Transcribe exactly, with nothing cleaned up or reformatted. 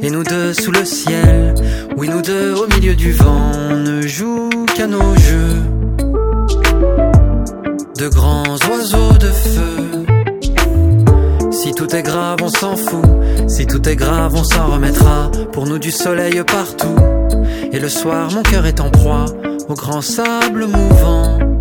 Et nous deux sous le ciel, oui nous deux au milieu du vent, on ne joue qu'à nos jeux de grands oiseaux de feu. Si tout est grave on s'en fout, si tout est grave on s'en remettra. Pour nous du soleil partout, et le soir mon cœur est en proie au grand sable mouvant.